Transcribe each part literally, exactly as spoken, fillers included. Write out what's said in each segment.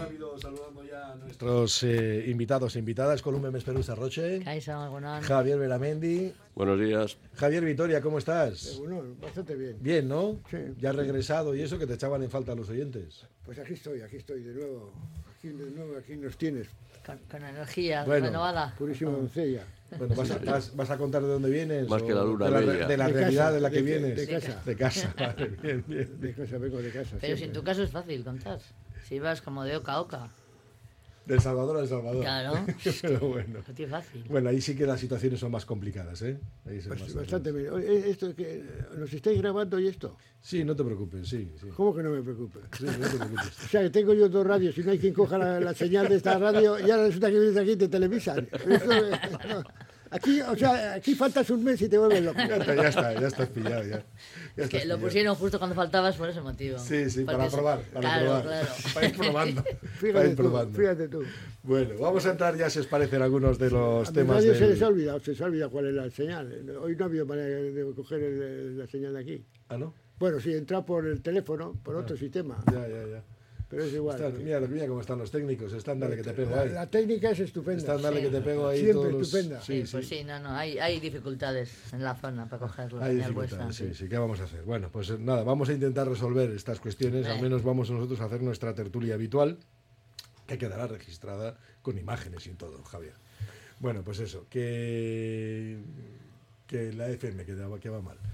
rápido saludando ya a nuestros eh, invitados e invitadas. Columbe Mesperusa Roche. Javier Beramendi. Buenos días. Javier Vitoria, ¿cómo estás? Eh, bueno, bastante bien. Bien, ¿no? Sí. Ya has regresado y eso, que te echaban en falta los oyentes. Pues aquí estoy, aquí estoy de nuevo. Aquí de nuevo, aquí nos tienes. Con, con energía bueno, renovada. Purísima doncella. Bueno, vas a, vas, vas a contar de dónde vienes. Más que la luna de la, bella. de la De realidad casa, de la que de- vienes. de casa. De casa, vale, bien, bien. De casa, vengo de casa. Pero si en siempre. tu caso es fácil contar. Si vas como de oca a oca. Del Salvador al Salvador. Claro. Pero bueno. No tiene fácil. Bueno, ahí sí que las situaciones son más complicadas, ¿eh? Ahí son Pues más bastante complicadas. bien. Oye, esto que nos estáis grabando y esto. Sí, no te preocupes, sí, sí. ¿Cómo que no me preocupe? Sí, no te preocupes. O sea, que tengo yo dos radios y no hay quien coja la, la señal de esta radio y ahora resulta que vienes aquí y te televisan. Esto, no. Aquí, o sea, aquí faltas un mes y te vuelves loco. Ya está, ya está, ya estás pillado, ya. Ya Es estás que lo pillado. pusieron justo cuando faltabas por ese motivo. Sí, sí, Porque para se- probar, para claro, probar. Claro. Para ir probando. Para Fíjate ir tú, probando. fíjate tú. Bueno, vamos a entrar ya, si os parecen, algunos de los A mi temas radio del... se les ha olvidado, se les ha olvidado cuál es la señal. Hoy no ha habido manera de coger el- la señal de aquí. Ah, ¿no? Bueno, sí, entra por el teléfono, por otro sistema, Ya, ya, ya. pero es igual. Están, mira, mira cómo están los técnicos. Están, dale que te pego la, ahí. la técnica es estupenda. Están, dale Sí. que te pego ahí. Siempre todos los- estupenda. Sí, Sí, pues sí. sí, no, no, hay, hay dificultades en la zona para coger la Hay señal vuestra. dificultades, sí, sí, ¿qué vamos a hacer? Bueno, pues eh, nada, vamos a intentar resolver estas cuestiones, al Eh. menos vamos nosotros a hacer nuestra tertulia habitual, que quedará registrada con imágenes y todo, Javier. Bueno, pues eso, que, que la F M, que, va- que va mal.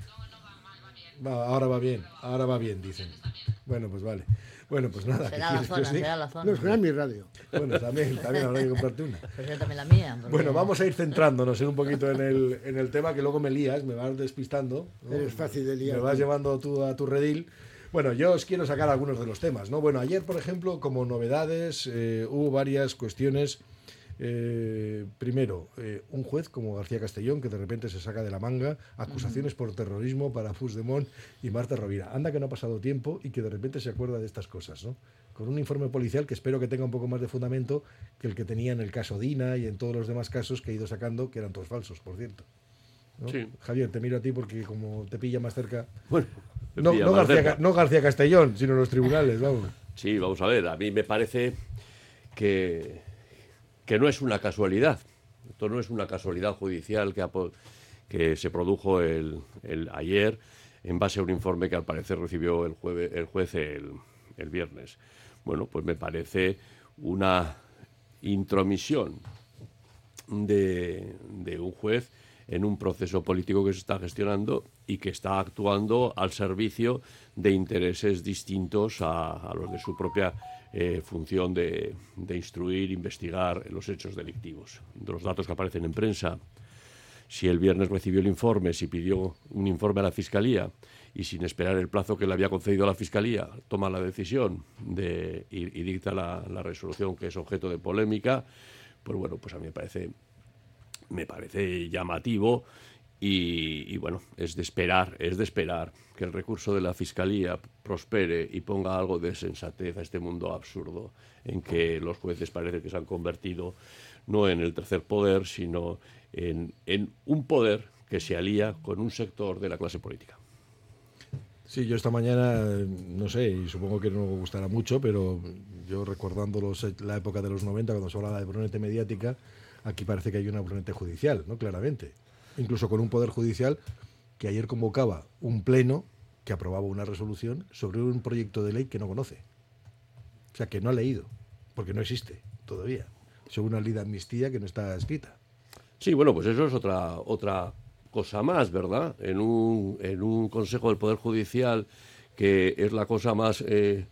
Va, ahora va bien, ahora va bien, dicen. Bueno, pues vale. Bueno, pues nada. ¿qué Será la quieres que zona, os diga? será la zona. No es gran mi radio. Bueno, también, también habrá que comprarte una. Pues yo también la mía. porque- Bueno, vamos a ir centrándonos en un poquito en el, en el tema, que luego me lías, me vas despistando, ¿no? Eres fácil de liar, Me vas tío. llevando tú a tu redil. Bueno, yo os quiero sacar algunos de los temas, ¿no? Bueno, ayer, por ejemplo, como novedades, eh, hubo varias cuestiones. Eh, primero, eh, un juez como García Castellón, que de repente se saca de la manga acusaciones por terrorismo para Puigdemont y Marta Rovira. Anda que no ha pasado tiempo y que de repente se acuerda de estas cosas, ¿no? Con un informe policial que espero que tenga un poco más de fundamento que el que tenía en el caso Dina y en todos los demás casos que he ido sacando, que eran todos falsos, por cierto, ¿no? Sí. Javier, te miro a ti porque como te pilla más cerca... Bueno, me No, pilla no más García, cerca. Ca- no García Castellón, sino los tribunales, vamos. Sí, vamos a ver, a mí me parece que, que no es una casualidad. Esto no es una casualidad judicial que, ha po- que se produjo el, el ayer en base a un informe que al parecer recibió el, jueve- el juez el, el viernes. Bueno, pues me parece una intromisión de, de un juez en un proceso político que se está gestionando y que está actuando al servicio de intereses distintos a, a los de su propia eh, función de, de instruir, investigar los hechos delictivos. De los datos que aparecen en prensa, si el viernes recibió el informe, si pidió un informe a la Fiscalía y sin esperar el plazo que le había concedido a la Fiscalía, toma la decisión de, y, y dicta la, la resolución que es objeto de polémica, pues bueno, pues a mí me parece, me parece llamativo y, y bueno, es de esperar, es de esperar que el recurso de la Fiscalía prospere y ponga algo de sensatez a este mundo absurdo en que los jueces parece que se han convertido no en el tercer poder, sino en, en un poder que se alía con un sector de la clase política. Sí, yo esta mañana, eh, no sé, y supongo que no gustará mucho, pero yo recordando los, la época de los noventa, cuando se hablaba de brunete mediática, aquí parece que hay una brunete judicial, ¿no? Claramente. Incluso con un poder judicial que ayer convocaba un pleno que aprobaba una resolución sobre un proyecto de ley que no conoce. O sea, que no ha leído, porque no existe todavía. Sobre una ley de amnistía que no está escrita. Sí, bueno, pues eso es otra otra cosa más, ¿verdad? En un, en un Consejo del Poder Judicial que es la cosa más eh,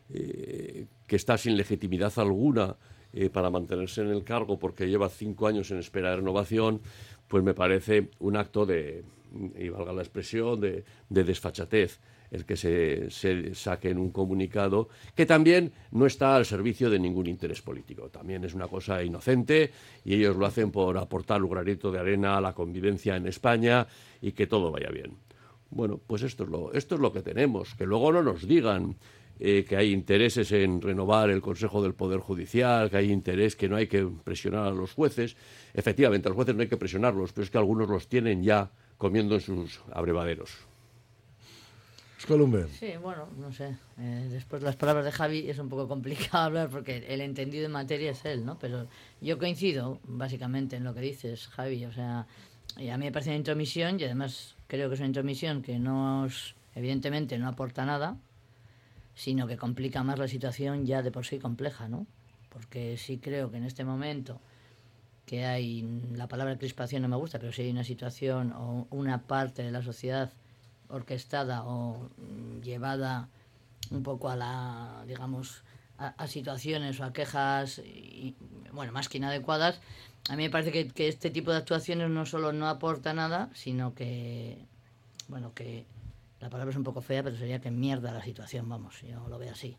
eh, que está sin legitimidad alguna eh, para mantenerse en el cargo porque lleva cinco años en espera de renovación, pues me parece un acto de, y valga la expresión, de, de desfachatez el que se, se saque en un comunicado que también no está al servicio de ningún interés político. También es una cosa inocente y ellos lo hacen por aportar un granito de arena a la convivencia en España y que todo vaya bien. Bueno, pues esto es lo, esto es lo que tenemos. Que luego no nos digan eh, que hay intereses en renovar el Consejo del Poder Judicial, que hay interés, que no hay que presionar a los jueces. Efectivamente, a los jueces no hay que presionarlos, pero es que algunos los tienen ya comiendo en sus abrevaderos. Columber. Sí, bueno, no sé. Eh, después las palabras de Javi es un poco complicado hablar porque el entendido en materia es él, ¿no? Pero yo coincido básicamente en lo que dices, Javi. O sea, y a mí me parece una intromisión y además creo que es una intromisión que no es, evidentemente no aporta nada, sino que complica más la situación ya de por sí compleja, ¿no? Porque sí creo que en este momento que hay, la palabra crispación no me gusta, pero sí hay una situación o una parte de la sociedad orquestada o llevada un poco a la, digamos, a, a situaciones o a quejas, y, bueno, más que inadecuadas. A mí me parece que, que este tipo de actuaciones no solo no aporta nada, sino que, bueno, que la palabra es un poco fea, pero sería que mierda la situación, vamos, yo lo veo así.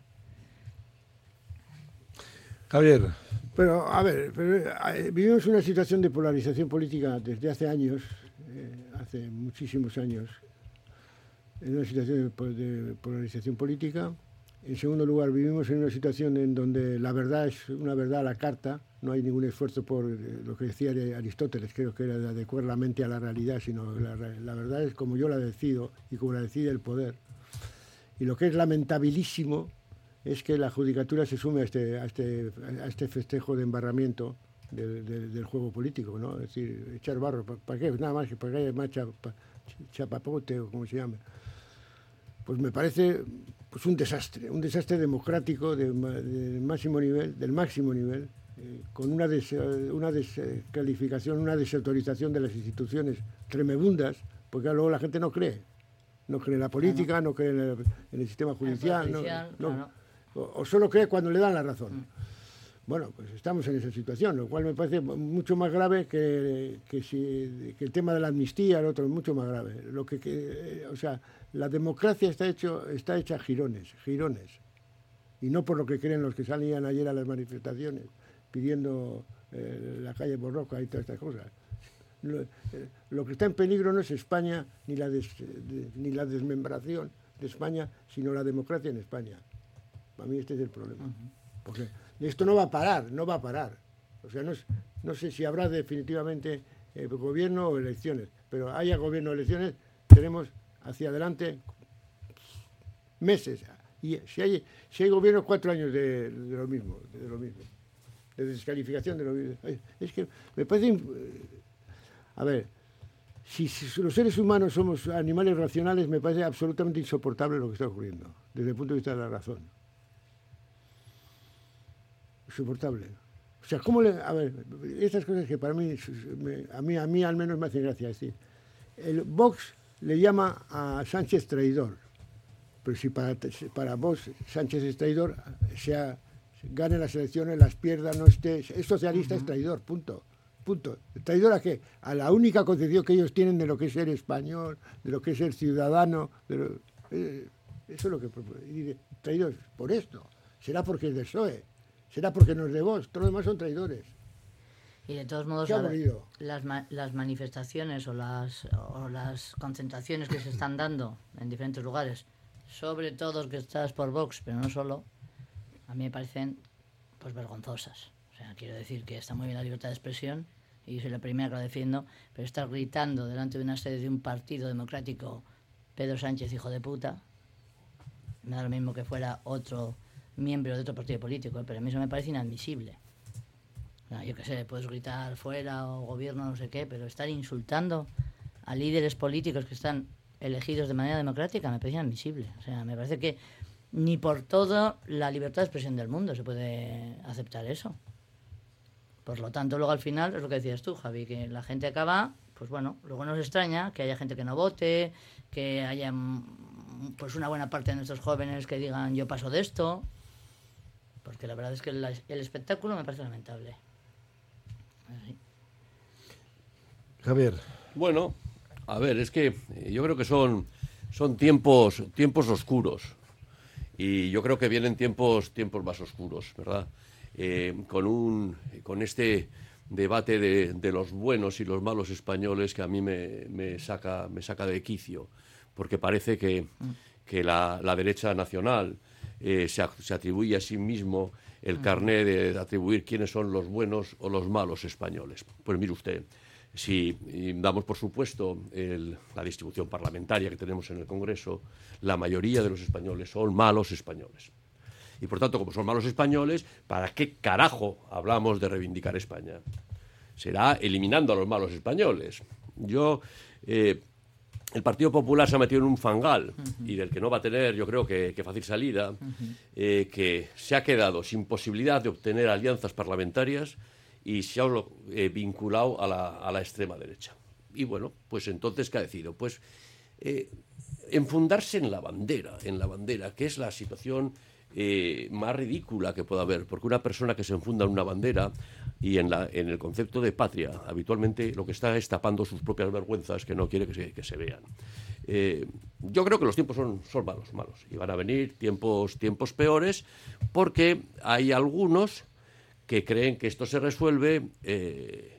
Javier. Pero, a ver, pero, eh, vivimos una situación de polarización política desde hace años, eh, hace muchísimos años, en una situación de, de polarización política. En segundo lugar, vivimos en una situación en donde la verdad es una verdad a la carta, no hay ningún esfuerzo por eh, lo que decía Aristóteles, creo que era de adecuar la mente a la realidad, sino la, la verdad es como yo la decido y como la decide el poder. Y lo que es lamentabilísimo es que la judicatura se sume a este, a este, a este festejo de embarramiento del, del, del juego político, ¿no? Es decir, echar barro, ¿para, para qué? Nada más que para que haya más chapa, chapapote o como se llame. Pues me parece pues un desastre, un desastre democrático de, de máximo nivel, del máximo nivel, eh, con una, des, una descalificación, una desautorización de las instituciones tremebundas, porque luego la gente no cree. No cree en la política, claro. no cree en el, en el sistema judicial, no, judicial no, claro. o, o solo cree cuando le dan la razón. Mm. Bueno, pues estamos en esa situación, lo cual me parece mucho más grave que, que, si, que el tema de la amnistía, el otro, mucho más grave. Lo que, que, o sea, la democracia está, hecho, está hecha a jirones, jirones. Y no por lo que creen los que salían ayer a las manifestaciones pidiendo eh, la calle Borroca y todas estas cosas. Lo, eh, lo que está en peligro no es España ni la, des, de, ni la desmembración de España, sino la democracia en España. Para mí este es el problema. Uh-huh. Porque esto no va a parar, no va a parar. O sea, no, es, no sé si habrá definitivamente eh, gobierno o elecciones, pero haya gobierno o elecciones, tenemos hacia adelante meses. Y si hay, si hay gobierno, cuatro años de, de lo mismo, de lo mismo, de descalificación de lo mismo. Es que me parece... A ver, si, si los seres humanos somos animales racionales, me parece absolutamente insoportable lo que está ocurriendo, desde el punto de vista de la razón. Insoportable. O sea, ¿cómo le...? A ver, estas cosas que para mí, me, a mí, a mí al menos me hacen gracia. Es decir, el Vox le llama a Sánchez traidor, pero si para, para vos Sánchez es traidor, sea, gane las elecciones, las pierda, no esté... Es socialista, uh-huh. es traidor, punto. Punto. ¿Traidor a qué? A la única concepción que ellos tienen de lo que es ser español, de lo que es ser ciudadano. De lo, eh, eso es lo que... Y dice, traidor por esto. Será porque es del P S O E. Será porque no es de Vox. Todos los demás son traidores. Y de todos modos, a ver, las, ma las manifestaciones o las, o las concentraciones que se están dando en diferentes lugares, sobre todo orquestadas por Vox, pero no solo, a mí me parecen pues vergonzosas. O sea, quiero decir que está muy bien la libertad de expresión, y yo soy la primera que lo defiendo, pero estar gritando delante de una sede de un partido democrático, Pedro Sánchez, hijo de puta, me da lo mismo que fuera otro miembro de otro partido político, ¿eh? Pero a mí eso me parece inadmisible. No, yo qué sé, puedes gritar fuera o gobierno, no sé qué, pero estar insultando a líderes políticos que están elegidos de manera democrática me parece inadmisible. O sea, me parece que ni por todo la libertad de expresión del mundo se puede aceptar eso. Por lo tanto, luego al final, es lo que decías tú, Javi, que la gente acaba, pues bueno, luego nos extraña que haya gente que no vote, que haya pues una buena parte de nuestros jóvenes que digan yo paso de esto, porque la verdad es que el, el espectáculo me parece lamentable. Así. Javier. Bueno, a ver, es que yo creo que son, son tiempos, tiempos oscuros, y yo creo que vienen tiempos, tiempos más oscuros, ¿verdad? Eh, con, un, con este debate de, de los buenos y los malos españoles que a mí me, me, saca, me saca de quicio, porque parece que, que la, la derecha nacional eh, se, se atribuye a sí mismo el carné de, de atribuir quiénes son los buenos o los malos españoles. Pues mire usted, si damos por supuesto el, la distribución parlamentaria que tenemos en el Congreso, la mayoría de los españoles son malos españoles. Y por tanto, como son malos españoles, ¿para qué carajo hablamos de reivindicar España? Será eliminando a los malos españoles. Yo, eh, el Partido Popular se ha metido en un fangal, uh-huh, y del que no va a tener, yo creo, que, que fácil salida, uh-huh, eh, que se ha quedado sin posibilidad de obtener alianzas parlamentarias y se ha eh, vinculado a la, a la extrema derecha. Y bueno, pues entonces, ¿qué ha decidido? Pues eh, enfundarse en la bandera, en la bandera, que es la situación Eh, más ridícula que pueda haber, porque una persona que se enfunda en una bandera y en, la, en el concepto de patria, habitualmente lo que está es tapando sus propias vergüenzas que no quiere que se, que se vean. Eh, yo creo que los tiempos son, son malos, malos, y van a venir tiempos, tiempos peores, porque hay algunos que creen que esto se resuelve eh,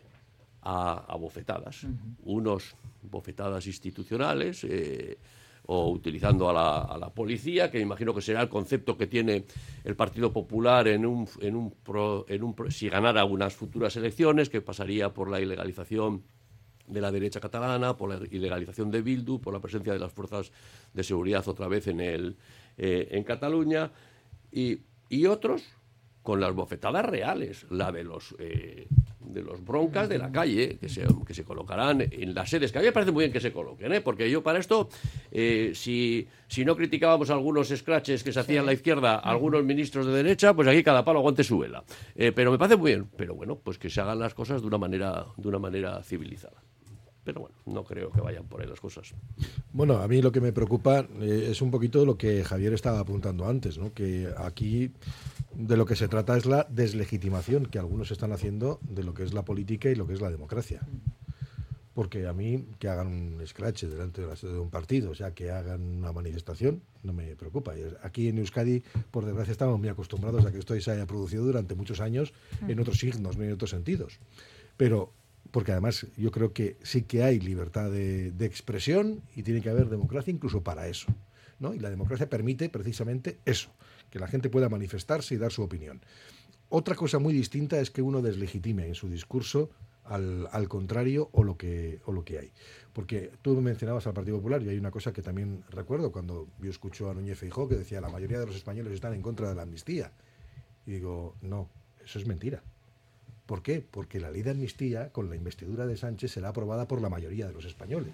a, a bofetadas, uh-huh, unos bofetadas institucionales, eh, o utilizando a la, a la policía, que me imagino que será el concepto que tiene el Partido Popular en un, en un, pro, en un pro, si ganara unas futuras elecciones, que pasaría por la ilegalización de la derecha catalana, por la ilegalización de Bildu, por la presencia de las fuerzas de seguridad otra vez en, el, eh, en Cataluña, y, y otros con las bofetadas reales, la de los eh, de los broncas de la calle, que se, que se colocarán en las sedes, que a mí me parece muy bien que se coloquen, ¿eh? Porque yo para esto, eh, si, si no criticábamos algunos scratches que se hacían a la izquierda, algunos ministros de derecha, pues aquí cada palo aguante su vela. Eh, pero me parece muy bien, pero bueno, pues que se hagan las cosas de una manera, de una manera civilizada. Pero bueno, no creo que vayan por ahí las cosas. Bueno, a mí lo que me preocupa eh, es un poquito lo que Javier estaba apuntando antes, ¿no? Que aquí de lo que se trata es la deslegitimación que algunos están haciendo de lo que es la política y lo que es la democracia. Porque a mí que hagan un scratch delante de, la, de un partido, o sea, que hagan una manifestación, no me preocupa. Aquí en Euskadi, por desgracia, estamos muy acostumbrados a que esto se haya producido durante muchos años en otros signos, no en otros sentidos. Pero porque además yo creo que sí que hay libertad de, de expresión y tiene que haber democracia incluso para eso, ¿no? Y la democracia permite precisamente eso, que la gente pueda manifestarse y dar su opinión. Otra cosa muy distinta es que uno deslegitime en su discurso al, al contrario o lo que o lo que hay. Porque tú mencionabas al Partido Popular y hay una cosa que también recuerdo cuando yo escucho a Núñez Feijóo que decía la mayoría de los españoles están en contra de la amnistía. Y digo, no, eso es mentira. ¿Por qué? Porque la ley de amnistía, con la investidura de Sánchez, será aprobada por la mayoría de los españoles.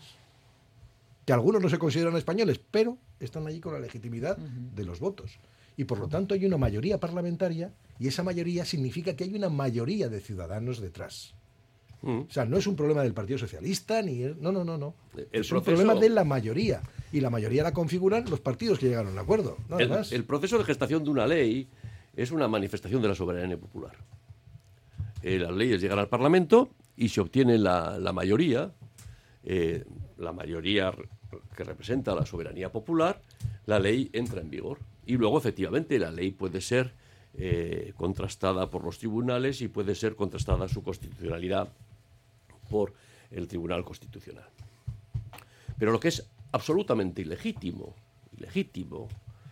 Que algunos no se consideran españoles, pero están allí con la legitimidad uh-huh, de los votos. Y por lo tanto hay una mayoría parlamentaria, y esa mayoría significa que hay una mayoría de ciudadanos detrás. Uh-huh. O sea, no es un problema del Partido Socialista, ni... El, no, no, no, no. El es proceso, un problema de la mayoría. Y la mayoría la configuran los partidos que llegaron a un acuerdo. Nada el, más. El proceso de gestación de una ley es una manifestación de la soberanía popular. Eh, las leyes llegan al Parlamento y se obtiene la, la mayoría, eh, la mayoría que representa la soberanía popular, la ley entra en vigor. Y luego, efectivamente, la ley puede ser eh, contrastada por los tribunales y puede ser contrastada su constitucionalidad por el Tribunal Constitucional. Pero lo que es absolutamente ilegítimo, ilegítimo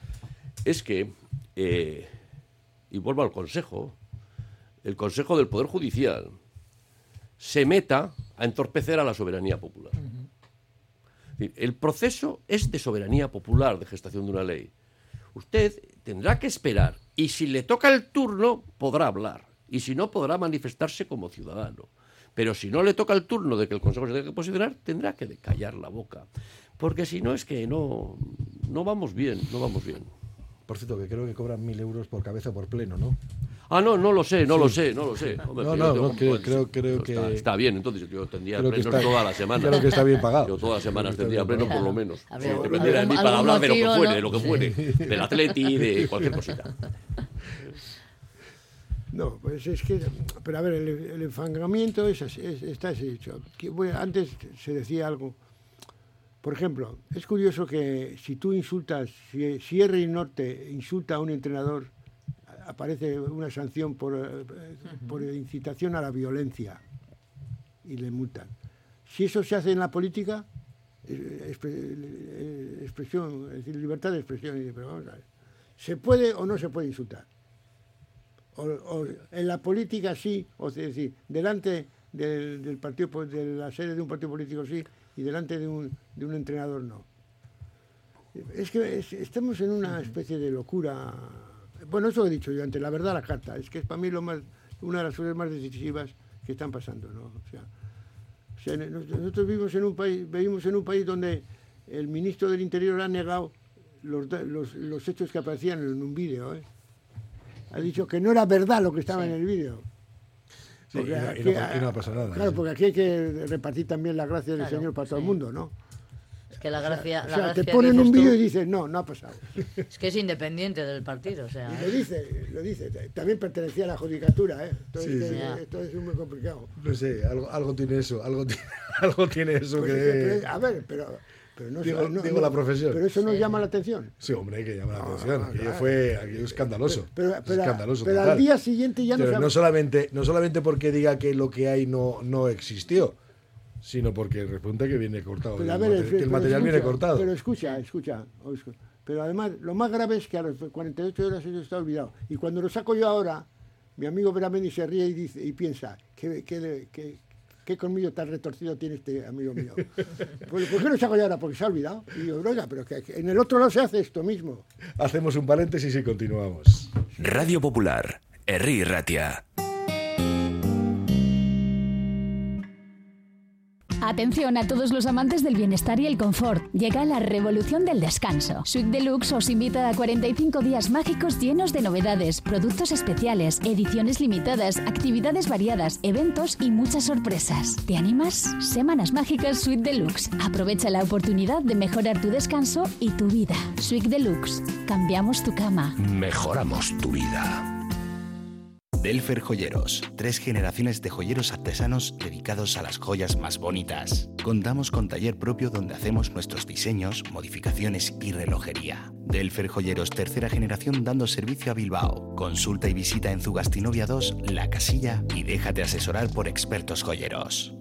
es que, eh, y vuelvo al Consejo, el Consejo del Poder Judicial se meta a entorpecer a la soberanía popular. Uh-huh. El proceso es de soberanía popular, de gestación de una ley. Usted tendrá que esperar y si le toca el turno podrá hablar y si no podrá manifestarse como ciudadano. Pero si no le toca el turno de que el Consejo se tenga que posicionar, tendrá que callar la boca. Porque si no es que no, no vamos bien, no vamos bien. Por cierto, que creo que cobran mil euros por cabeza por pleno, ¿no? Ah, no, no lo sé, no sí. lo sé, no lo sé. Hombre, no, no, no creo, creo, creo que... Está, está bien, entonces yo tendría plenos está, toda la semana. Creo que está bien pagado. Yo todas las semanas tendría pleno por lo menos. A ver, sí, dependería de mí para hablar motivo, de lo que fuere, ¿no? de lo que fuere. Sí. Del Atleti, de cualquier cosita. No, pues es que... Pero a ver, el, el enfangamiento es así, es, está así hecho. Que, bueno, antes se decía algo... Por ejemplo, es curioso que si tú insultas, si, si R I Norte insulta a un entrenador, aparece una sanción por, uh-huh, por incitación a la violencia y le multan. Si eso se hace en la política, expresión, es decir, libertad de expresión, pero vamos a ver, ¿se puede o no se puede insultar? O, o en la política sí, o es decir, delante del, del partido, de la sede de un partido político sí, y delante de un, de un entrenador no. Es que es, estamos en una especie de locura. Bueno, eso he dicho yo antes, la verdad la carta. Es que es para mí lo más, una de las cosas más decisivas que están pasando, ¿no? O sea, o sea, nosotros vivimos en un país, vivimos en un país donde el ministro del Interior ha negado los, los, los hechos que aparecían en un vídeo, ¿eh? Ha dicho que no era verdad lo que estaba sí. en el vídeo. Sí, y, no, y, no, y no pasa nada. Claro, porque aquí hay que repartir también la gracia del claro, Señor para sí. todo el mundo, ¿no? Es que la gracia... O sea, la o sea gracia te ponen un vídeo tú, y dices, no, no ha pasado. Es que es independiente del partido, o sea... Y lo dice, lo dice. También pertenecía a la judicatura, ¿eh? Entonces, sí, sí. Que, esto es muy complicado. No sé, algo, algo tiene eso, algo tiene, algo tiene eso pues que... Es que... A ver, pero... Pero no, digo, no, digo no, la profesión. Pero eso nos sí. llama la atención. Sí, hombre, que llama la atención. Ah, aquello claro. fue aquello escandaloso. Pero, pero, escandaloso pero total. al día siguiente ya no pero sabe... no solamente no solamente porque diga que lo que hay no, no existió, sino porque resulta que viene cortado. Pero, el, ver, material, que el material escucha, viene cortado. Pero escucha, escucha. Pero además, lo más grave es que a las cuarenta y ocho horas eso está olvidado. Y cuando lo saco yo ahora, mi amigo Beramendi se ríe y dice y piensa, ¿qué, qué, qué, qué colmillo tan retorcido tiene este amigo mío? Pues, ¿por qué lo saco yo ahora? Porque se ha olvidado. Y digo, oiga, pero que en el otro lado se hace esto mismo. Hacemos un paréntesis y continuamos. Radio Popular, Herri Ratia. Atención a todos los amantes del bienestar y el confort. Llega la revolución del descanso. Suite Deluxe os invita a cuarenta y cinco días mágicos llenos de novedades, productos especiales, ediciones limitadas, actividades variadas, eventos y muchas sorpresas. ¿Te animas? Semanas mágicas Suite Deluxe. Aprovecha la oportunidad de mejorar tu descanso y tu vida. Suite Deluxe. Cambiamos tu cama. Mejoramos tu vida. Delfer Joyeros, tres generaciones de joyeros artesanos dedicados a las joyas más bonitas. Contamos con taller propio donde hacemos nuestros diseños, modificaciones y relojería. Delfer Joyeros, tercera generación dando servicio a Bilbao. Consulta y visita en Zugastinovia dos, La Casilla y déjate asesorar por expertos joyeros.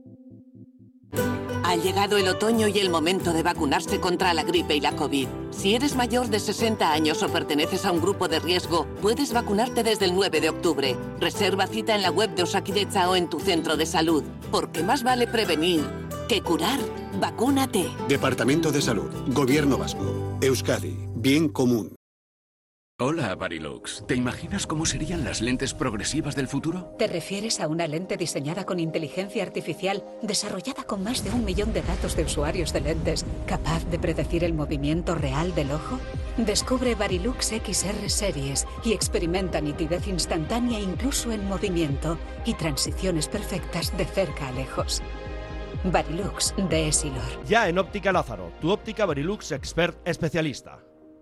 Ha llegado el otoño y el momento de vacunarse contra la gripe y la COVID. Si eres mayor de sesenta años o perteneces a un grupo de riesgo, puedes vacunarte desde el nueve de octubre. Reserva cita en la web de Osakidetza o en tu centro de salud. Porque más vale prevenir que curar. Vacúnate. Departamento de Salud. Gobierno Vasco. Euskadi. Bien común. Hola, Varilux. ¿Te imaginas cómo serían las lentes progresivas del futuro? ¿Te refieres a una lente diseñada con inteligencia artificial, desarrollada con más de un millón de datos de usuarios de lentes, capaz de predecir el movimiento real del ojo? Descubre Varilux X R Series y experimenta nitidez instantánea incluso en movimiento y transiciones perfectas de cerca a lejos. Varilux de Essilor. Ya en Óptica Lázaro, tu óptica Varilux Expert especialista.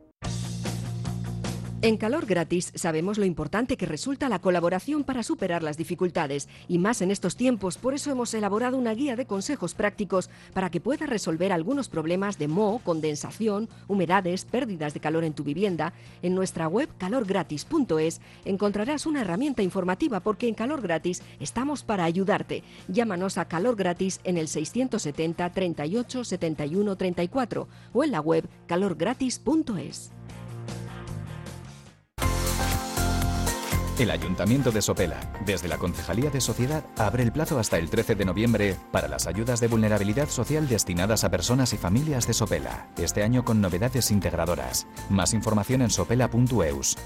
En Calor Gratis sabemos lo importante que resulta la colaboración para superar las dificultades, y más en estos tiempos. Por eso hemos elaborado una guía de consejos prácticos para que puedas resolver algunos problemas de moho, condensación, humedades, pérdidas de calor en tu vivienda. En nuestra web calor gratis punto es encontrarás una herramienta informativa, porque en Calor Gratis estamos para ayudarte. Llámanos a Calor Gratis en el seiscientos setenta, treinta y ocho, setenta y uno, treinta y cuatro o en la web calor gratis punto es. El Ayuntamiento de Sopela, desde la Concejalía de Sociedad, abre el plazo hasta el trece de noviembre para las ayudas de vulnerabilidad social destinadas a personas y familias de Sopela, este año con novedades integradoras. Más información en sopela punto eus.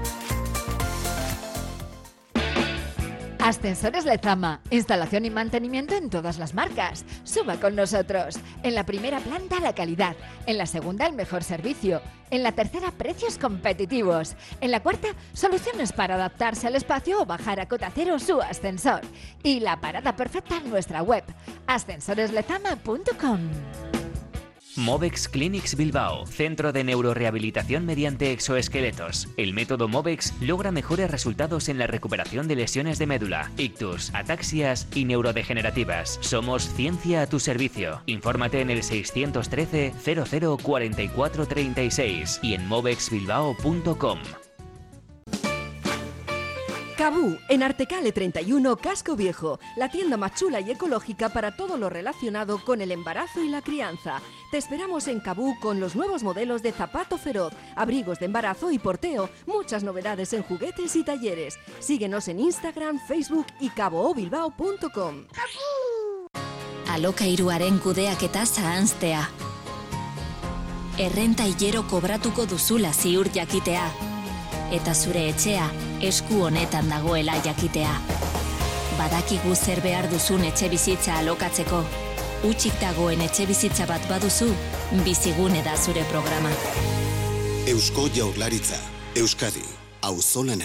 Ascensores Lezama, instalación y mantenimiento en todas las marcas. Suba con nosotros. En la primera planta la calidad, en la segunda el mejor servicio, en la tercera precios competitivos, en la cuarta soluciones para adaptarse al espacio o bajar a cota cero su ascensor. Y la parada perfecta en nuestra web, ascensores lezama punto com. Movex Clinics Bilbao, centro de neurorehabilitación mediante exoesqueletos. El método Movex logra mejores resultados en la recuperación de lesiones de médula, ictus, ataxias y neurodegenerativas. Somos ciencia a tu servicio. Infórmate en el seiscientos trece, cero cero, cuarenta y cuatro, treinta y seis y en movex bilbao punto com. Cabú, en Artecale treinta y uno, Casco Viejo, la tienda más chula y ecológica para todo lo relacionado con el embarazo y la crianza. Te esperamos en Cabú con los nuevos modelos de zapato feroz, abrigos de embarazo y porteo, muchas novedades en juguetes y talleres. Síguenos en Instagram, Facebook y caboobilbao punto com. Alokairuaren kudeaketa zahanztea. Errenta hilero kobratuko duzula ziur jakitea. Eta zure etxea esku honetan dagoela jakitea. Badakigu zer behar duzun etxe bizitza alokatzeko. Utzik dagoen etxe bizitza bat baduzu, Bizigune da zure programa. Eusko Jaurlaritza, Euskadi, auzolana.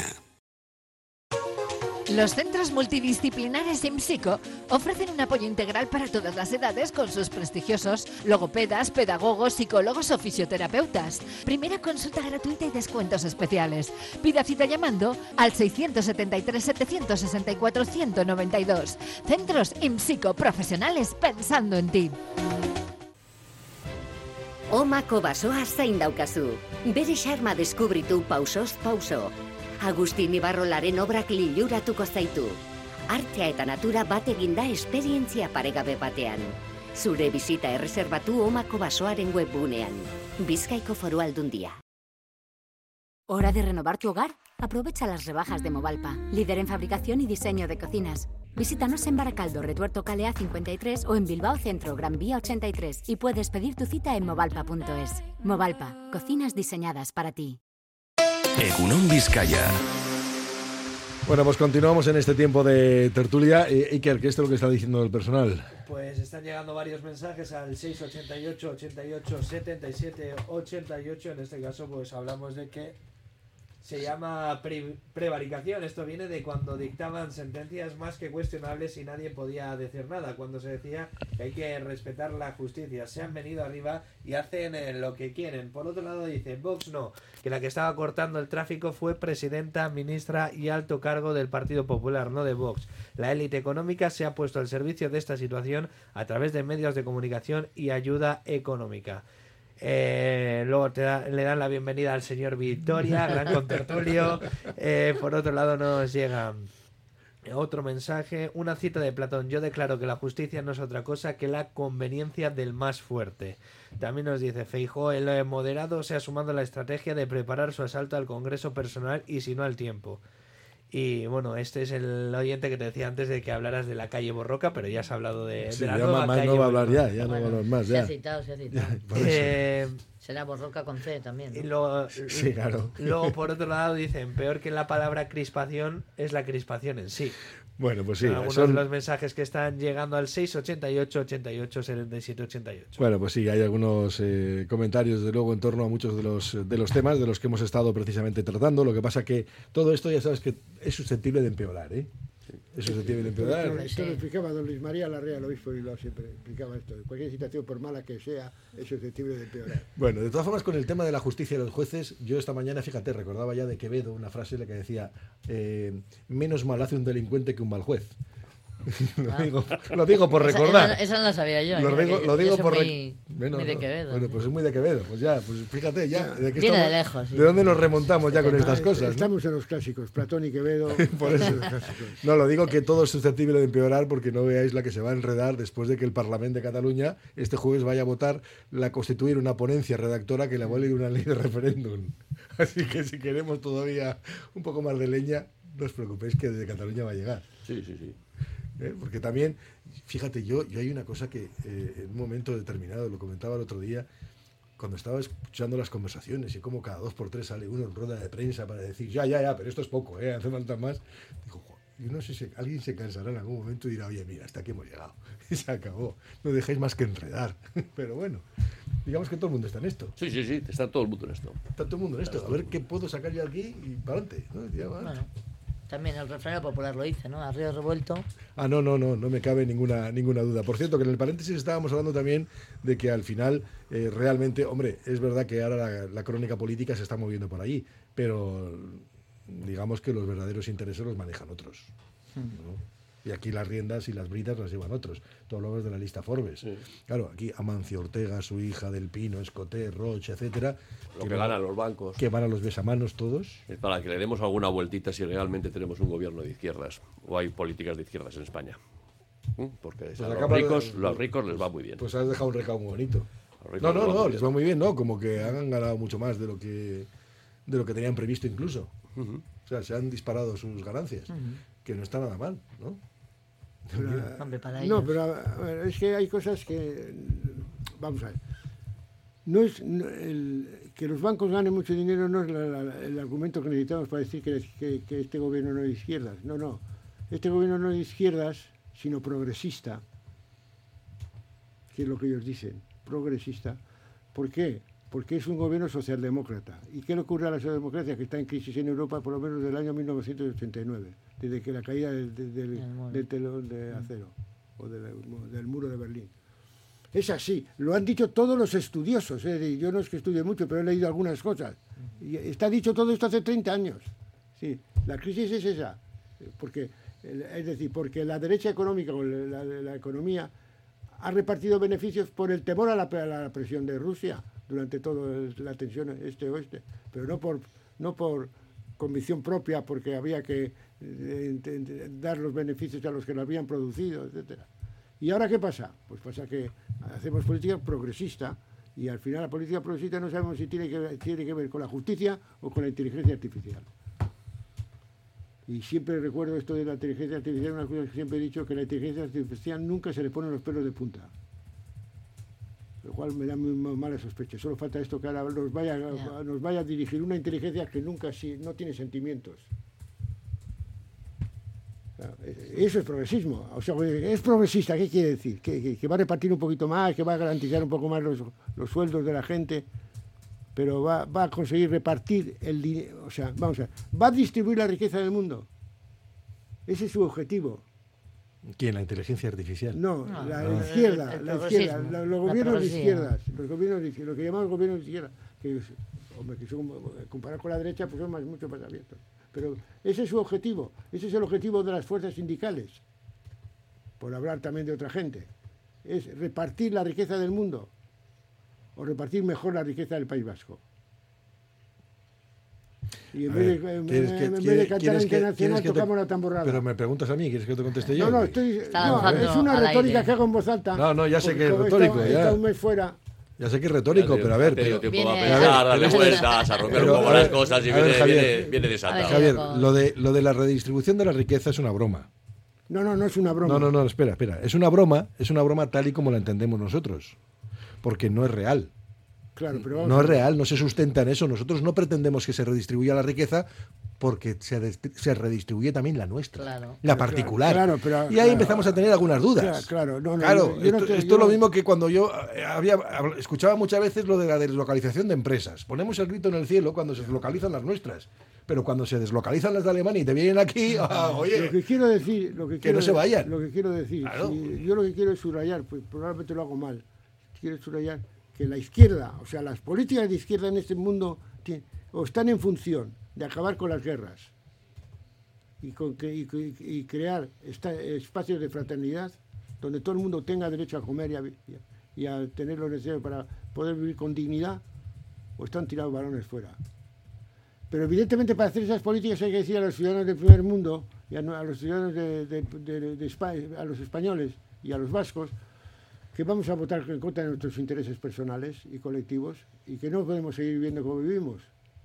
Los centros multidisciplinares IMSICO ofrecen un apoyo integral para todas las edades con sus prestigiosos logopedas, pedagogos, psicólogos o fisioterapeutas. Primera consulta gratuita y descuentos especiales. Pida cita llamando al seiscientos setenta y tres, setecientos sesenta y cuatro, ciento noventa y dos. Centros IMSICO, profesionales pensando en ti. Omako basoa zain daukazu. Bere xarma deskubritu pausoz pauso. Agustin Ibarrolaren obrak liluratuko zaitu. Artea eta natura bat eginda esperientzia paregabe batean. Zure bizita erreserbatu Omako basoaren webgunean. Bizkaiko Foru Aldundia. ¿Hora de renovar tu hogar? Aprovecha las rebajas de Movalpa, líder en fabricación y diseño de cocinas. Visítanos en Baracaldo, Retuerto Calea cincuenta y tres o en Bilbao Centro, Gran Vía ochenta y tres y puedes pedir tu cita en movalpa punto es. Movalpa, cocinas diseñadas para ti. Egunon Vizcaya. Bueno, pues continuamos en este tiempo de tertulia. Eh, Iker, ¿qué es lo que está diciendo el personal? Pues están llegando varios mensajes al seis ochenta y ocho, ochenta y ocho, setenta y siete, ochenta y ocho. En este caso, pues hablamos de que se llama pre prevaricación. Esto viene de cuando dictaban sentencias más que cuestionables y nadie podía decir nada. Cuando se decía que hay que respetar la justicia. Se han venido arriba y hacen eh, lo que quieren. Por otro lado dice, Vox no, que la que estaba cortando el tráfico fue presidenta, ministra y alto cargo del Partido Popular, no de Vox. La élite económica se ha puesto al servicio de esta situación a través de medios de comunicación y ayuda económica. Eh, luego te da, le dan la bienvenida al señor Victoria, gran contertulio. Eh, por otro lado nos llega otro mensaje, una cita de Platón: yo declaro que la justicia no es otra cosa que la conveniencia del más fuerte. También nos dice Feijóo, el moderado se ha sumado a la estrategia de preparar su asalto al Congreso personal y si no al tiempo. Y bueno, este es el oyente que te decía antes de que hablaras de la calle Borroca, pero ya has hablado de, sí, de la ya nueva más calle no va a hablar Borroca. ya, ya Bueno, no va a hablar más. se Ya. ha citado, se ha citado. Eh, Será Borroca con C también, ¿no? y luego, Sí, claro. Luego, por otro lado, dicen, peor que la palabra crispación es la crispación en sí. Bueno, pues sí. Algunos son- de los mensajes que están llegando al seis ochenta y ocho, ochenta y ocho, setenta y siete, ochenta y ocho. Bueno, pues sí, hay algunos eh, comentarios, desde luego, en torno a muchos de los, de los temas de los que hemos estado precisamente tratando. Lo que pasa que todo esto, ya sabes, que es susceptible de empeorar, ¿eh? Es susceptible de empeorar. Esto, esto lo explicaba don Luis María Larrea, el obispo de Bilbao, siempre explicaba esto. Cualquier situación, por mala que sea, es susceptible de empeorar. Bueno, de todas formas, con el tema de la justicia y los jueces, yo esta mañana, fíjate, recordaba ya de Quevedo una frase en la que decía, eh, menos mal hace un delincuente que un mal juez. lo, Ah. digo, lo digo por Esa- recordar. esa- esa no la sabía yo, Lo mira, digo, que lo yo digo soy por muy- rec- Bueno, muy de no. Quevedo. Bueno, pues es muy de Quevedo. Pues ya, pues fíjate ya. ¿De, qué Viene estamos- de lejos, sí. ¿De dónde nos remontamos ya con Ah, estas cosas? ¿no? Estamos en los clásicos, Platón y Quevedo. Por eso. en los clásicos. No, lo digo que todo es susceptible de empeorar porque no veáis la que se va a enredar después de que el Parlamento de Cataluña este jueves vaya a votar la constituir una ponencia redactora que le avale una ley de referéndum. Así que si queremos todavía un poco más de leña, no os preocupéis que desde Cataluña va a llegar. Sí, sí, sí. ¿Eh? Porque también, fíjate, yo, yo hay una cosa que eh, en un momento determinado, lo comentaba el otro día, cuando estaba escuchando las conversaciones y como cada dos por tres sale uno en rueda de prensa para decir, ya, ya, ya, pero esto es poco, ¿eh? Hace falta más. Digo, "Jo, yo no sé si alguien se cansará en algún momento y dirá, oye, mira, hasta aquí hemos llegado. Y se acabó. No dejéis más que enredar. Pero bueno, digamos que todo el mundo está en esto. Sí, sí, sí, está todo el mundo en esto. Está todo el mundo en esto. A ver qué puedo sacar yo aquí y para adelante. ¿no? Ya va. Bueno, también el refrán popular lo dice, ¿no? A río revuelto. Ah, no, no, no, no me cabe ninguna, ninguna duda. Por cierto, que en el paréntesis estábamos hablando también de que al final eh, realmente, hombre, es verdad que ahora la, la crónica política se está moviendo por allí, pero digamos que los verdaderos intereses los manejan otros. ¿no? Y aquí las riendas y las bridas las llevan otros. Todos los de la lista Forbes. Sí. Claro, aquí Amancio Ortega, su hija, Del Pino, Escoté, Roche, etcétera. Lo que, que ganan los bancos. Que van a los besamanos todos. Es para que le demos alguna vueltita si realmente tenemos un gobierno de izquierdas o hay políticas de izquierdas en España. Porque pues a los ricos, de, los ricos les va muy bien. Pues has dejado un recado muy bonito. No, no, no, les va muy bien, ¿no? Como que han ganado mucho más de lo que, de lo que tenían previsto incluso. Uh-huh. O sea, se han disparado sus ganancias. Uh-huh. Que no está nada mal, ¿no? Pero, Hombre, para no, pero a ver, es que hay cosas que... Vamos a ver. No es, no, el, que los bancos ganen mucho dinero no es la, la, el argumento que necesitamos para decir que, que, que este gobierno no es de izquierdas. No, no. Este gobierno no es de izquierdas, sino progresista. Que es lo que ellos dicen. Progresista. ¿Por qué? Porque es un gobierno socialdemócrata. ¿Y qué le ocurre a la socialdemocracia? Que está en crisis en Europa por lo menos desde el año mil novecientos ochenta y nueve, desde que la caída del, del, del, del telón de acero o del, del muro de Berlín. Es así, lo han dicho todos los estudiosos. ¿eh? Yo no es que estudie mucho, pero he leído algunas cosas. Y está dicho todo esto hace treinta años. Sí, la crisis es esa. Porque, es decir, porque la derecha económica o la, la, la economía ha repartido beneficios por el temor a la, a la presión de Rusia durante toda la tensión este-oeste, pero no por, no por convicción propia, porque había que eh, dar los beneficios a los que lo habían producido, etcétera. ¿Y ahora qué pasa? Pues pasa que hacemos política progresista y al final la política progresista no sabemos si tiene que, tiene que ver con la justicia o con la inteligencia artificial. Y siempre recuerdo esto de la inteligencia artificial, una cosa que siempre he dicho, que la inteligencia artificial nunca se le ponen los pelos de punta. Lo cual me da muy mala sospecha. Solo falta esto que ahora nos vaya, yeah. nos vaya a dirigir una inteligencia que nunca sí, no tiene sentimientos. Eso es progresismo. O sea, es progresista, ¿qué quiere decir? Que, que, que va a repartir un poquito más, que va a garantizar un poco más los, los sueldos de la gente, pero va, va a conseguir repartir el dinero. O sea, vamos a ver, va a distribuir la riqueza del mundo. Ese es su objetivo. ¿Quién? ¿La inteligencia artificial? No, no la, no. la izquierda, el, el la izquierda, la, los gobiernos de izquierdas, los gobiernos de izquierda, lo que llamamos gobiernos de izquierda, que, hombre, que son, comparado con la derecha, pues son más, mucho más abiertos. Pero ese es su objetivo, ese es el objetivo de las fuerzas sindicales, por hablar también de otra gente, es repartir la riqueza del mundo, o repartir mejor la riqueza del País Vasco. Y en vez de, en vez de cantar en que nacional tocamos te, la tamborrada. Pero me preguntas a mí, ¿quieres que te conteste yo? No, no, estoy, no es una retórica que hago en voz alta. No, no, ya sé que es retórico. Está, ya. está un mes fuera. Ya sé que es retórico, pero a ver... Pero tiempo a pensar, darle vueltas, a romper un poco las cosas y viene, Javier, viene, viene desatado. Javier, lo de, lo de la redistribución de la riqueza es una broma. No, no, no es una broma. No, no, no, espera, espera. Es una broma, es una broma tal y como la entendemos nosotros. Porque no es real. Claro, pero no es real, no se sustenta en eso. Nosotros no pretendemos que se redistribuya la riqueza porque se, se redistribuye también la nuestra, claro. la particular. Claro, pero, y ahí claro, empezamos a tener algunas dudas. Claro, claro, no, no, claro yo, yo esto, no te, esto yo es lo no... mismo que cuando yo había escuchaba muchas veces lo de la deslocalización de empresas. Ponemos el grito en el cielo cuando se deslocalizan las nuestras. Pero cuando se deslocalizan las de Alemania y te vienen aquí, ah, oye, lo que quiero decir, lo que, que quiero no se vayan. Lo que quiero decir, claro. si yo lo que quiero es subrayar, pues probablemente lo hago mal. Quiero subrayar que la izquierda, o sea, las políticas de izquierda en este mundo tienen, o están en función de acabar con las guerras y, con que, y, y crear esta, espacios de fraternidad donde todo el mundo tenga derecho a comer y a, y a tener lo necesario para poder vivir con dignidad, o están tirados balones fuera. Pero evidentemente para hacer esas políticas hay que decir a los ciudadanos del primer mundo y a, a los ciudadanos de, de, de, de, de España, a los españoles y a los vascos, que vamos a votar en contra de nuestros intereses personales y colectivos y que no podemos seguir viviendo como vivimos.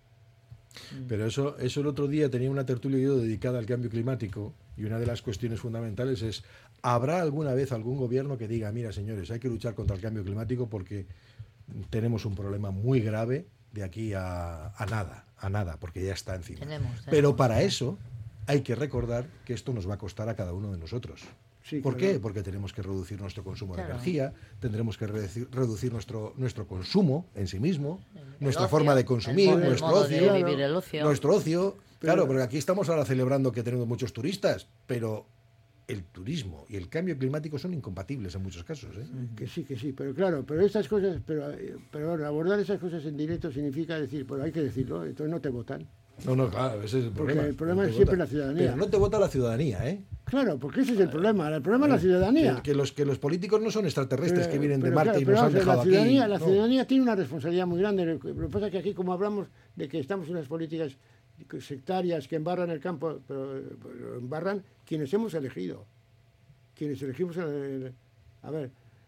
Pero eso, eso el otro día tenía una tertulia yo dedicada al cambio climático y una de las cuestiones fundamentales es, ¿habrá alguna vez algún gobierno que diga, mira señores, hay que luchar contra el cambio climático porque tenemos un problema muy grave de aquí a, a nada, a nada, porque ya está encima? Tenemos, tenemos, Pero para sí. eso hay que recordar que esto nos va a costar a cada uno de nosotros. Sí, ¿Por claro. qué? Porque tenemos que reducir nuestro consumo claro. de energía, tendremos que reducir, reducir nuestro, nuestro consumo en sí mismo, el nuestra ocio, forma de consumir, el, el nuestro modo ocio, de vivir el ocio. nuestro ocio. Pero, claro, porque aquí estamos ahora celebrando que tenemos muchos turistas, pero el turismo y el cambio climático son incompatibles en muchos casos, ¿eh? Que sí, que sí, pero claro, pero estas cosas, pero, pero bueno, abordar esas cosas en directo significa decir, pues hay que decirlo, entonces no te votan. No, no, claro, ese es el porque problema. el problema no es siempre vota. la ciudadanía. Pero no te vota la ciudadanía, ¿eh? Claro, porque ese es el problema. El problema es la ciudadanía. Que, que, los, que los políticos no son extraterrestres Pero, que vienen de pero, Marte claro, y pero nos han vamos, dejado la ciudadanía, aquí. La No. ciudadanía tiene una responsabilidad muy grande. Lo que pasa es que aquí, como hablamos de que estamos en unas políticas sectarias que embarran el campo, pero, pero embarran quienes hemos elegido. Quienes elegimos... El, a ver,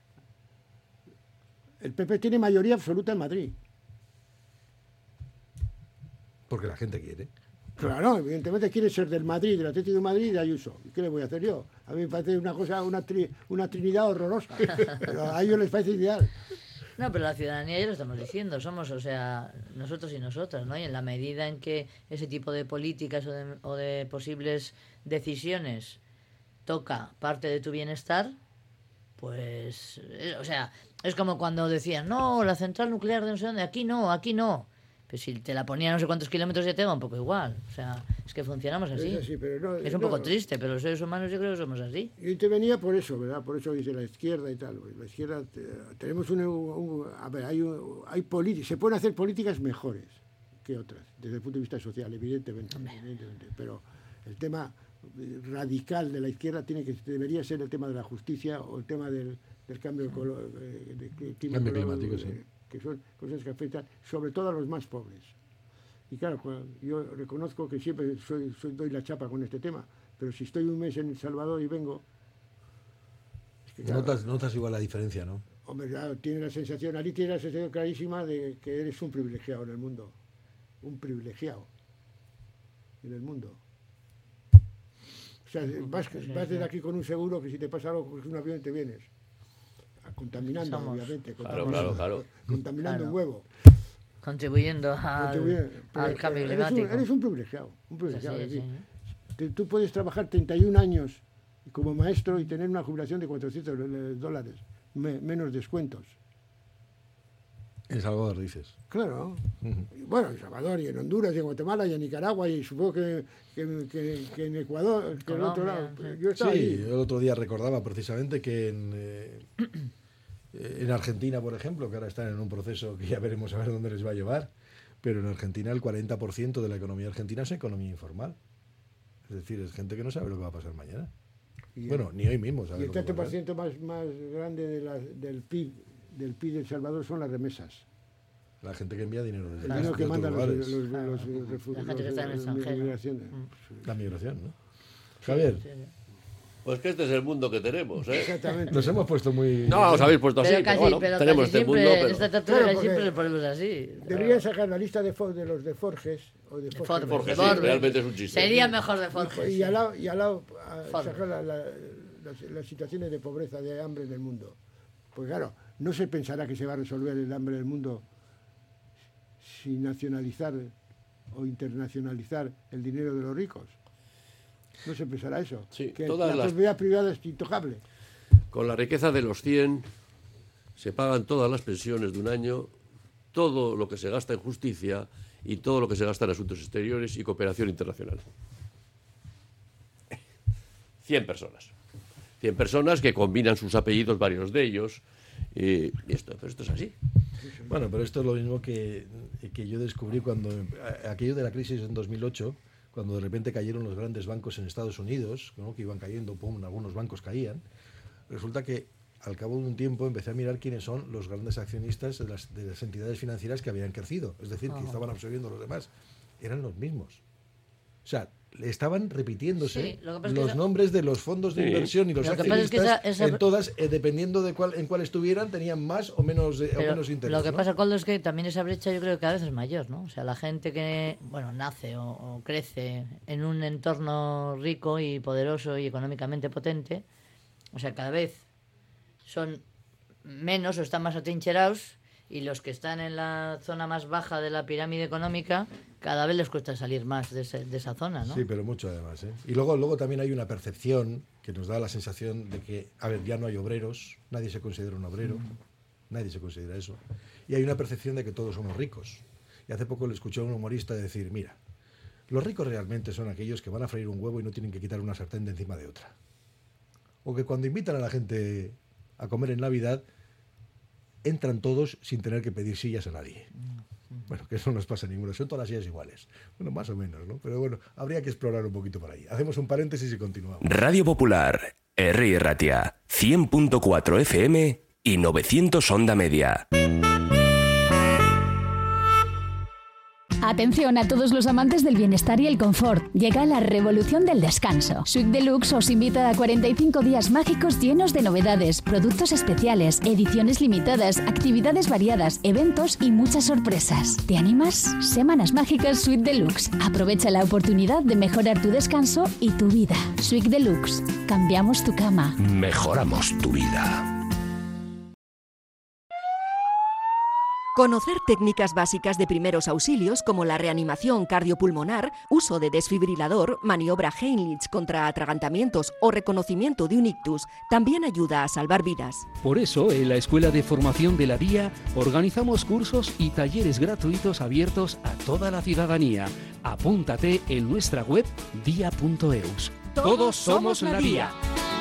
el P P tiene mayoría absoluta en Madrid. Porque la gente quiere. Claro, evidentemente quiere ser del Madrid, del Atlético de Madrid y de Ayuso. ¿Y qué le voy a hacer yo? A mí me parece una cosa, una, tri, una trinidad horrorosa. Pero a ellos les parece ideal. No, pero la ciudadanía ya lo estamos diciendo, somos, o sea, nosotros y nosotras, ¿no? Y en la medida en que ese tipo de políticas o de, o de posibles decisiones toca parte de tu bienestar, pues, eh, o sea, es como cuando decían, no, la central nuclear de no sé dónde, aquí no, aquí no. Pues si te la ponía a no sé cuántos kilómetros de tema, un poco igual. O sea, es que funcionamos así. Es, así, pero no, es un no, poco triste, pero los seres humanos yo creo que somos así. Yo intervenía por eso, ¿verdad? Por eso dice la izquierda y tal. La izquierda, tenemos un... un a ver, hay, hay políticas, se pueden hacer políticas mejores que otras, desde el punto de vista social, evidentemente. evidentemente pero el tema radical de la izquierda tiene que debería ser el tema de la justicia o el tema del, del cambio, colo, de, de, de, de cambio climático, de, sí. que son cosas que afectan sobre todo a los más pobres. Y claro, yo reconozco que siempre soy, soy, doy la chapa con este tema, pero si estoy un mes en El Salvador y vengo... Es que, claro, notas, notas igual la diferencia, ¿no? Hombre, claro, tiene la sensación, Ali tiene la sensación clarísima de que eres un privilegiado en el mundo. Un privilegiado en el mundo. O sea, vas, vas desde aquí con un seguro que si te pasa algo con un avión te vienes. Contaminando, Somos. obviamente. Claro, claro, claro. Contaminando claro. un huevo. Contribuyendo al, Contribuyendo, al cambio eres climático. Un, eres un privilegiado. Un privilegiado. Sí, sí, sí. Te, tú puedes trabajar treinta y un años como maestro y tener una jubilación de cuatrocientos dólares, me, menos descuentos. En Salvador, dices. Claro. Uh-huh. Bueno, en Salvador y en Honduras y en Guatemala y en Nicaragua y supongo que, que, que, que en Ecuador, que en otro lado. Yo estaba sí, ahí. el otro día recordaba precisamente que en, eh, en Argentina, por ejemplo, que ahora están en un proceso que ya veremos a ver dónde les va a llevar, pero en Argentina el cuarenta por ciento de la economía argentina es economía informal. Es decir, es gente que no sabe lo que va a pasar mañana. Y bueno, el, ni hoy mismo sabe. Y el treinta por ciento más, más grande de la, del P I B del P I B de El Salvador son las remesas. La gente que envía dinero desde el dinero que manda los, los, los, claro. los, los refugiados. La gente que está en el extranjero. Mm. La migración, ¿no? Javier. Sí, sí. Pues que este es el mundo que tenemos, ¿eh? Exactamente. Nos hemos puesto muy... No, os habéis puesto así, pero, casi, pero bueno, pero tenemos este siempre, mundo, pero... Esta tertulia claro, siempre lo ponemos así. Deberían sacar la lista de, de los de Forges o de Forges. De Forges, sí, realmente es un chiste. Sería mejor de Forges. Y, y al lado, y al lado sacar la, la, las, las situaciones de pobreza, de hambre del mundo. Pues claro, no se pensará que se va a resolver el hambre del mundo sin nacionalizar o internacionalizar el dinero de los ricos. No se pensará eso. Sí, que todas la las... propiedad privada es intocable. Con la riqueza de los cien se pagan todas las pensiones de un año, todo lo que se gasta en justicia y todo lo que se gasta en asuntos exteriores y cooperación internacional. cien personas. cien personas que combinan sus apellidos, varios de ellos, y, y esto, pero esto es así. Bueno, pero esto es lo mismo que, que yo descubrí cuando aquello de la crisis en dos mil ocho, cuando de repente cayeron los grandes bancos en Estados Unidos, ¿no? Que iban cayendo, pum, algunos bancos caían. Resulta que al cabo de un tiempo empecé a mirar quiénes son los grandes accionistas de las, de las entidades financieras que habían crecido, es decir, que oh. estaban absorbiendo a los demás. Eran los mismos. O sea, estaban repitiéndose sí, los que esa... nombres de los fondos de sí. inversión y los lo accionistas, que es que esa, esa... en todas, eh, dependiendo de cuál, en cuál estuvieran, tenían más o menos, eh, o menos interés. Lo que ¿no? pasa, Coldo, es que también esa brecha yo creo que cada vez es mayor, ¿no? O sea, la gente que, bueno, nace o, o crece en un entorno rico y poderoso y económicamente potente, o sea, cada vez son menos o están más atrincherados, y los que están en la zona más baja de la pirámide económica cada vez les cuesta salir más de, ese, de esa zona, ¿no? Sí, pero mucho además, ¿eh? Y luego, luego también hay una percepción que nos da la sensación de que, a ver, ya no hay obreros, nadie se considera un obrero, mm. nadie se considera eso, y hay una percepción de que todos somos ricos. Y hace poco le escuché a un humorista decir, mira, los ricos realmente son aquellos que van a freír un huevo y no tienen que quitar una sartén de encima de otra. O que cuando invitan a la gente a comer en Navidad, entran todos sin tener que pedir sillas a nadie. Bueno, que eso no nos pasa ninguno, son todas las sillas iguales. Bueno, más o menos, ¿no? Pero bueno, habría que explorar un poquito por ahí. Hacemos un paréntesis y continuamos. Radio Popular, Herri Ratia, cien punto cuatro F M y novecientos onda media. Atención a todos los amantes del bienestar y el confort. Llega la revolución del descanso. Suite Deluxe os invita a cuarenta y cinco días mágicos llenos de novedades, productos especiales, ediciones limitadas, actividades variadas, eventos y muchas sorpresas. ¿Te animas? Semanas mágicas Suite Deluxe. Aprovecha la oportunidad de mejorar tu descanso y tu vida. Suite Deluxe. Cambiamos tu cama. Mejoramos tu vida. Conocer técnicas básicas de primeros auxilios como la reanimación cardiopulmonar, uso de desfibrilador, maniobra Heimlich contra atragantamientos o reconocimiento de un ictus también ayuda a salvar vidas. Por eso, en la Escuela de Formación de la D I A organizamos cursos y talleres gratuitos abiertos a toda la ciudadanía. Apúntate en nuestra web dia punto eus. Todos somos la D I A.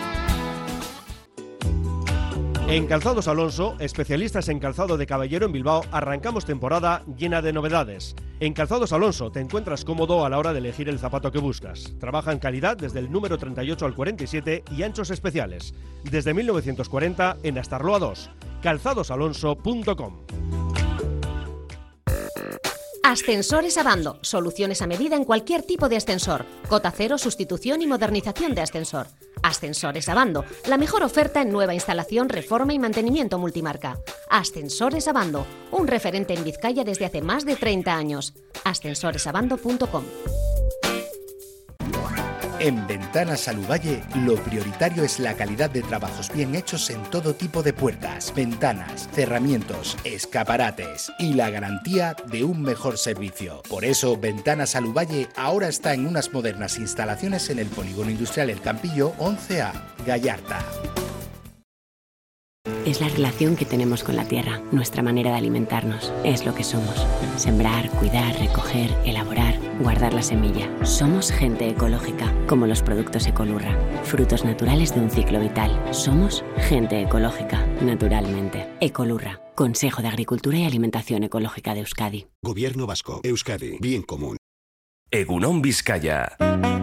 En Calzados Alonso, especialistas en calzado de caballero en Bilbao, arrancamos temporada llena de novedades. En Calzados Alonso te encuentras cómodo a la hora de elegir el zapato que buscas. Trabaja en calidad desde el número treinta y ocho al cuarenta y siete y anchos especiales. Desde mil novecientos cuarenta en Astarloa dos. calzados alonso punto com. Ascensores Abando. Soluciones a medida en cualquier tipo de ascensor. Cota cero, sustitución y modernización de ascensor. Ascensores Abando. La mejor oferta en nueva instalación, reforma y mantenimiento multimarca. Ascensores Abando. Un referente en Vizcaya desde hace más de treinta años. ascensores abando punto com. En Ventanas Aluvalle, lo prioritario es la calidad de trabajos bien hechos en todo tipo de puertas, ventanas, cerramientos, escaparates y la garantía de un mejor servicio. Por eso, Ventanas Aluvalle ahora está en unas modernas instalaciones en el Polígono Industrial El Campillo once A, Gallarta. Es la relación que tenemos con la tierra, nuestra manera de alimentarnos. Es lo que somos. Sembrar, cuidar, recoger, elaborar, guardar la semilla. Somos gente ecológica, como los productos Ecolurra. Frutos naturales de un ciclo vital. Somos gente ecológica, naturalmente. Ecolurra, Consejo de Agricultura y Alimentación Ecológica de Euskadi. Gobierno vasco. Euskadi, bien común. Egunon Vizcaya.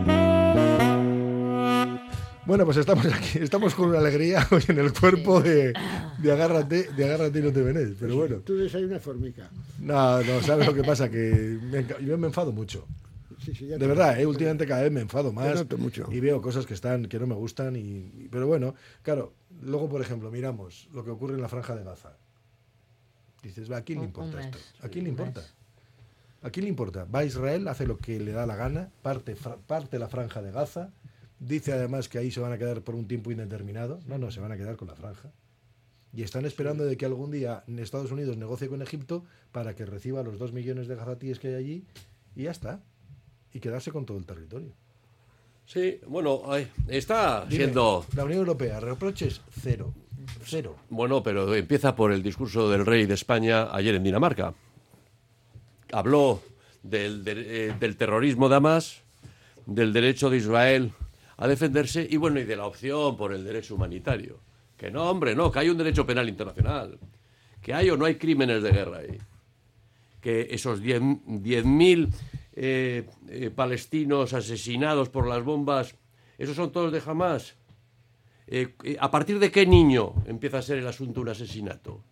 Bueno, pues estamos aquí, estamos con una alegría hoy en el cuerpo de, de agárrate, de agárrate y no te venés, pero bueno. Tú desayunas formica. No, no, ¿sabes lo que pasa? Que me, yo me enfado mucho. Sí, sí, de verdad, ¿eh? Últimamente cada vez me enfado más. noto mucho. Y veo cosas que están, que no me gustan, y, pero bueno, claro, luego por ejemplo, miramos lo que ocurre en la Franja de Gaza. Dices, ¿a quién le importa esto? ¿A quién le importa? ¿A quién le importa? Va a Israel, hace lo que le da la gana, parte, parte la Franja de Gaza. Dice además que ahí se van a quedar por un tiempo indeterminado. No, no, se van a quedar con la franja. Y están esperando de que algún día Estados Unidos negocie con Egipto para que reciba los dos millones de gazatíes que hay allí y ya está. Y quedarse con todo el territorio. Sí, bueno, está Dime, siendo... La Unión Europea, reproches cero. Cero. Bueno, pero empieza por el discurso del rey de España ayer en Dinamarca. Habló del, de, eh, del terrorismo de Hamas, del derecho de Israel a defenderse y bueno, y de la opción por el derecho humanitario. Que no, hombre, no, que hay un derecho penal internacional. Que hay o no hay crímenes de guerra ahí. Que esos diez mil eh, eh, palestinos asesinados por las bombas, ¿esos son todos de Hamas? Eh, eh, ¿A partir de qué niño empieza a ser el asunto un asesinato?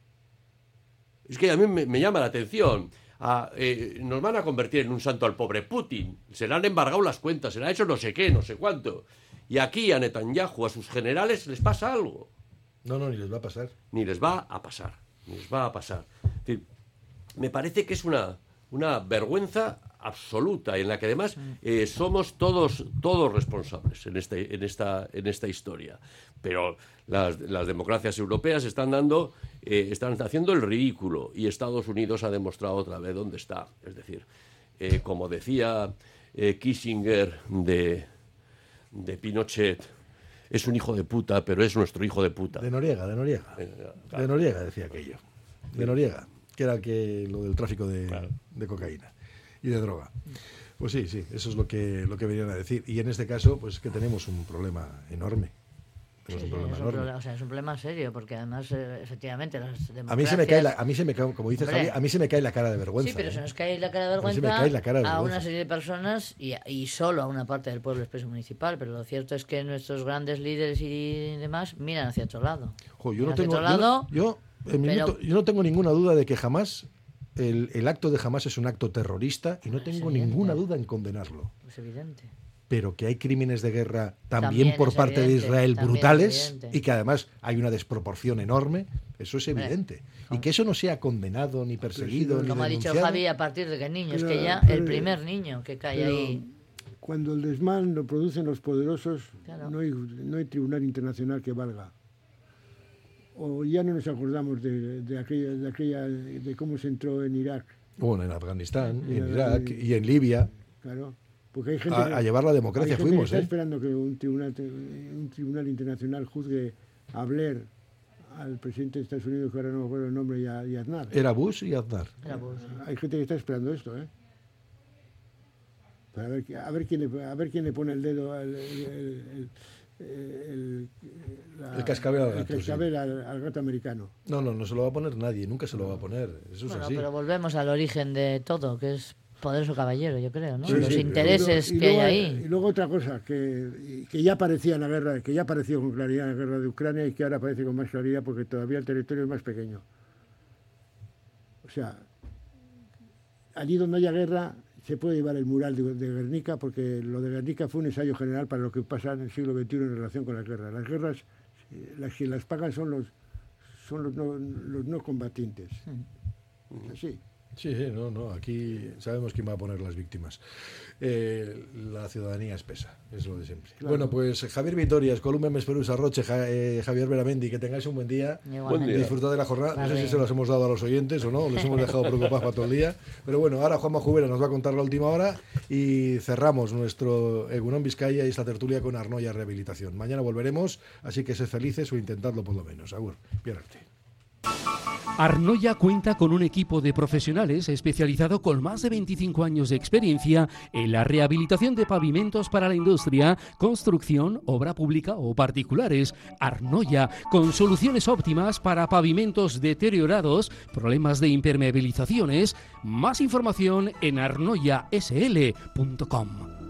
Es que a mí me, me llama la atención. A, eh, nos van a convertir en un santo al pobre Putin, se le han embargado las cuentas, se le ha hecho no sé qué, no sé cuánto, y aquí a Netanyahu, a sus generales les pasa algo. No, no, ni les va a pasar. Ni les va a pasar, ni les va a pasar. Es decir, me parece que es una, una vergüenza absoluta en la que además eh, somos todos todos responsables en este en esta en esta historia, pero las, las democracias europeas están dando eh, están haciendo el ridículo y Estados Unidos ha demostrado otra vez dónde está. Es decir, eh, como decía eh, Kissinger de de Pinochet, es un hijo de puta, pero es nuestro hijo de puta. De Noriega, de Noriega. Eh, claro. De Noriega decía aquello. De Noriega, que era que lo del tráfico de, claro. de cocaína y de droga. Pues sí, sí, eso es lo que, lo que venían a decir. Y en este caso, pues que tenemos un problema enorme. tenemos Sí, un problema es, un enorme. problema, o sea, es un problema serio, porque además, eh, efectivamente, las democracias... A mí se me cae, la, a mí se me cae, como dice Hombre, Javi, a mí se me cae la cara de vergüenza. Sí, pero ¿eh? se nos cae la cara de A mí se vergüenza me cae la cara de a vergüenza. una serie de personas y, y solo a una parte del pueblo expreso municipal, pero lo cierto es que nuestros grandes líderes y demás miran hacia otro lado. Jo, yo, no Miran hacia tengo, otro yo, lado, no, yo, en mi pero- minuto- yo no tengo ninguna duda de que jamás el, el acto de Hamas es un acto terrorista y no tengo evidente. ninguna duda en condenarlo. Es evidente. Pero que hay crímenes de guerra también, También por es parte de evidente, Israel también es brutales evidente. y que además hay una desproporción enorme, eso es evidente. Y que eso no sea condenado, ni perseguido, ni Como ha dicho denunciado. Javi, a partir de qué niño, es Pero- que ya pero- el primer niño que cae pero ahí... Cuando el desmán lo producen los poderosos, Claro. no, hay, no hay tribunal internacional que valga. O ya no nos acordamos de, de aquella, de aquella, de cómo se entró en Irak. Bueno, en Afganistán, y en Y- Irak y en Libia. Claro, porque hay gente A- que- a llevar la democracia hay gente fuimos, que está ¿eh? esperando que un tribunal, un tribunal internacional juzgue a Blair, al presidente de Estados Unidos, que ahora no me acuerdo el nombre, y a, y a Aznar. Era Bush y Aznar. Era Bush. Hay gente que está esperando esto, ¿eh? Para ver, qui- a, ver quién le, a ver quién le pone el dedo al el, el, el- la- El cascabel al el gato, sí. cascabel al, al gato americano. No, no, no se lo va a poner nadie, nunca se lo va a poner. Eso es Bueno, así. pero volvemos al origen de todo, que es poderoso caballero, yo creo, ¿no? Sí, Los sí. intereses Y luego- y que hay luego- ahí. Y luego otra cosa, que, que ya aparecía en la guerra, que ya apareció con claridad en la guerra de Ucrania y que ahora aparece con más claridad porque todavía el territorio es más pequeño. O sea, allí donde haya guerra se puede llevar el mural de, de Guernica, porque lo de Guernica fue un ensayo general para lo que pasa en el siglo veintiuno en relación con las guerras. Las guerras, eh, las que las pagan son los son los no, los no combatientes. Así. Sí, sí, no, no, aquí sabemos quién va a poner las víctimas. Eh, la ciudadanía espesa, es lo de siempre. Claro. Bueno, pues Javier Vitorias, Columna Mesperusa, Roche, Ja- eh, Javier Veramendi, que tengáis un buen día. Igualmente. Buen día. Disfrutad de la jornada. No sé Vale. si se las hemos dado a los oyentes o no, los hemos dejado preocupados para todo el día. Pero bueno, ahora Juanma Jubera nos va a contar la última hora y cerramos nuestro Egunon Vizcaya y esta tertulia con Arnoya Rehabilitación. Mañana volveremos, así que sed felices o intentadlo por lo menos. Agur, piérrate. Arnoya cuenta con un equipo de profesionales especializado con más de veinticinco años de experiencia en la rehabilitación de pavimentos para la industria, construcción, obra pública o particulares. Arnoya, con soluciones óptimas para pavimentos deteriorados, problemas de impermeabilizaciones. Más información en arnoya s l punto com.